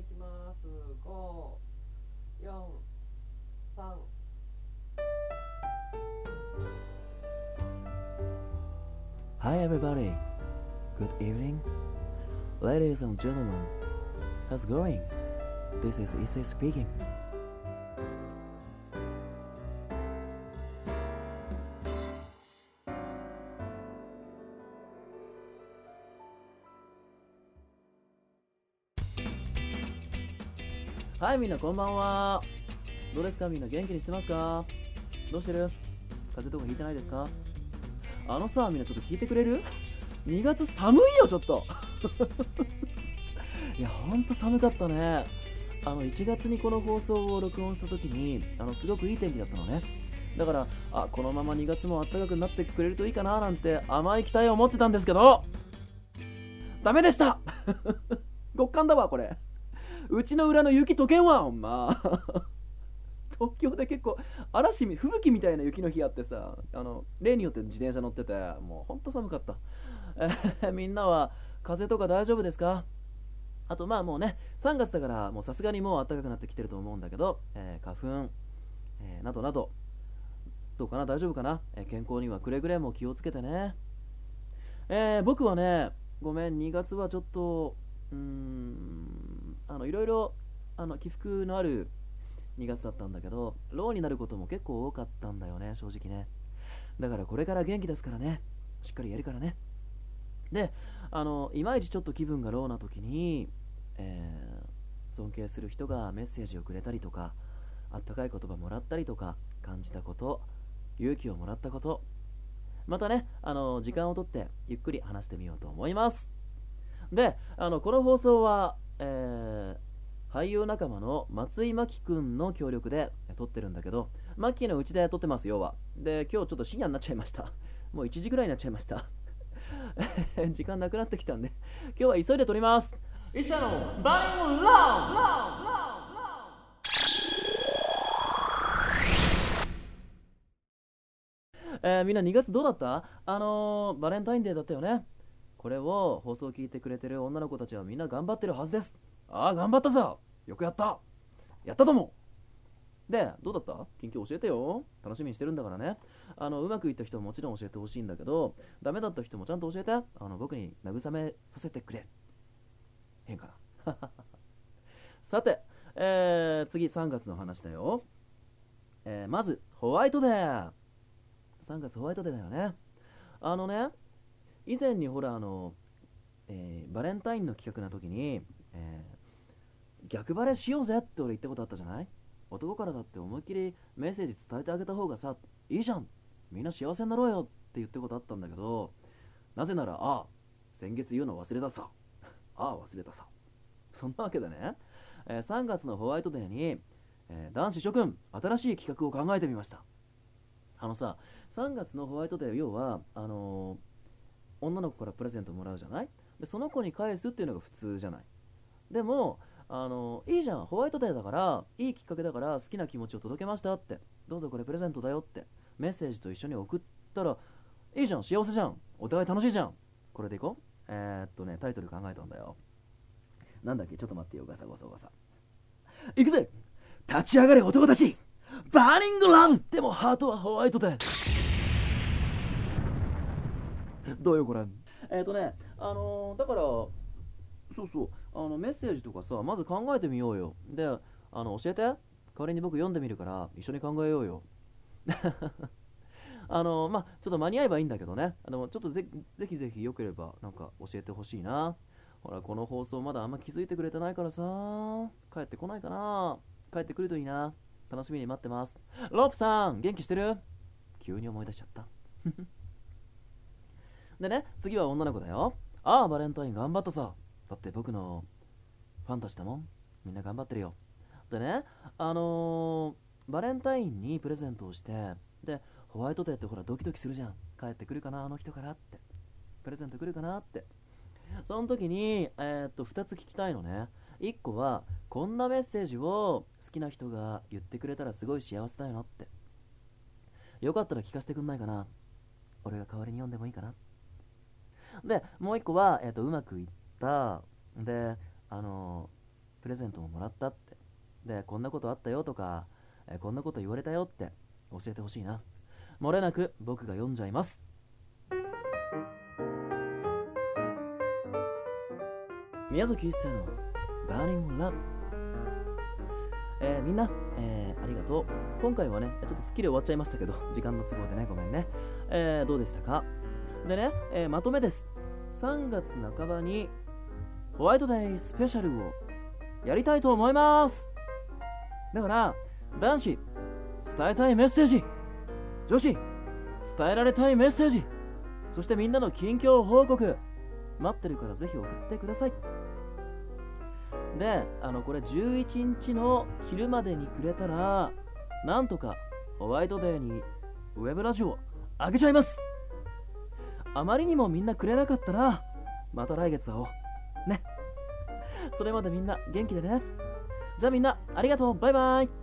いきます。5、4、3。 Hi everybody, good evening, ladies and gentlemen. How's it going? This is Issei speaking. はい、みんなこんばんは。どうですか、みんな元気にしてますか？どうしてる？風邪とかひいてないですか？みんなちょっと聞いてくれる？ 2 月寒いよ、ちょっと。いや、ほんと寒かったね。1月にこの放送を録音した時に、すごくいい天気だったのね。だから、このまま2月も暖かくなってくれるといいかななんて甘い期待を持ってたんですけど、ダメでした。極寒だわ、これ。うちの裏の雪溶けんわ、ほんま。東京で結構吹雪みたいな雪の日あってさ、例によって自転車乗ってて、もうほんと寒かった。みんなは風邪とか大丈夫ですか？あともうね、3月だからもうさすがにもう暖かくなってきてると思うんだけど、花粉、などなどどうかな、大丈夫かな、健康にはくれぐれも気をつけてね。僕はね、ごめん、2月はちょっといろいろ起伏のある2月だったんだけど、ローになることも結構多かったんだよね、正直ね。だからこれから元気ですからね、しっかりやるからね。で、いまいちちょっと気分がローな時に、尊敬する人がメッセージをくれたりとか、あったかい言葉もらったりとか、感じたこと、勇気をもらったこと、またね、時間をとってゆっくり話してみようと思います。で、この放送は、俳優仲間の松井真希くんの協力で撮ってるんだけど、マッキーのうちで撮ってます、要は。で、今日ちょっと深夜になっちゃいました。もう1時ぐらいになっちゃいました。時間なくなってきたんで、今日は急いで撮ります。イッサのバリングラウンみんな2月どうだった？バレンタインデーだったよね。これを放送を聞いてくれてる女の子たちはみんな頑張ってるはずです。頑張ったさ。よくやった。やったと思う。で、どうだった？近況教えてよ。楽しみにしてるんだからね。うまくいった人ももちろん教えてほしいんだけど、ダメだった人もちゃんと教えて。僕に慰めさせてくれ。変かな。さて、次3月の話だよ。まず、ホワイトデー。3月ホワイトデーだよね。あのね、以前にほらバレンタインの企画の時に、逆バレしようぜって俺言ったことあったじゃない？男からだって思いっきりメッセージ伝えてあげた方がさ、いいじゃん、みんな幸せになろうよって言ったことあったんだけど、なぜなら先月言うの忘れたさ、忘れたさ、そんなわけでね、3月のホワイトデーに、男子諸君新しい企画を考えてみました。3月のホワイトデー、要は女の子からプレゼントもらうじゃない？でその子に返すっていうのが普通じゃない？でもいいじゃん、ホワイトデーだからいいきっかけだから好きな気持ちを届けましたって、どうぞこれプレゼントだよってメッセージと一緒に送ったらいいじゃん、幸せじゃん、お互い楽しいじゃん。これでいこう。タイトル考えたんだよ。なんだっけ、ちょっと待ってよ、ガサゴソガサ。いくぜ、立ち上がれ男たち、バーニングラブ、でもハートはホワイトデー。どうよこれ。だからそうそう、メッセージとかさ、まず考えてみようよ。で、教えて。代わりに僕読んでみるから一緒に考えようよ。ちょっと間に合えばいいんだけどね。ちょっとぜひぜひよければなんか教えてほしいな。ほら、この放送まだあんま気づいてくれてないからさ、帰ってこないかな。帰ってくるといいな。楽しみに待ってます。ロープさん、元気してる？急に思い出しちゃった。でね、次は女の子だよ。バレンタイン頑張ったさ。だって僕のファンたちだもん。みんな頑張ってるよ。でね、バレンタインにプレゼントをして、で、ホワイトデーってほらドキドキするじゃん。帰ってくるかな、あの人からって。プレゼント来るかなって。その時に、2つ聞きたいのね。1個は、こんなメッセージを好きな人が言ってくれたらすごい幸せだよなって。よかったら聞かせてくんないかな。俺が代わりに読んでもいいかな。で、もう1個は、うまくいった。で、 プレゼントももらったって。で、こんなことあったよとか、こんなこと言われたよって教えてほしいな。漏れなく僕が読んじゃいます。宮崎一生のバーニングラブ。みんな、ありがとう。今回はね、ちょっとスッキリ終わっちゃいましたけど、時間の都合でね、ごめんね。どうでしたか？でね、まとめです。3月半ばにホワイトデースペシャルをやりたいと思います。だから男子伝えたいメッセージ、女子伝えられたいメッセージ、そしてみんなの近況報告待ってるからぜひ送ってください。で、これ11日の昼までにくれたらなんとかホワイトデーにウェブラジオあげちゃいます。あまりにもみんなくれなかったらまた来月会おうね。それまでみんな元気でね。じゃあみんなありがとう。バイバイ。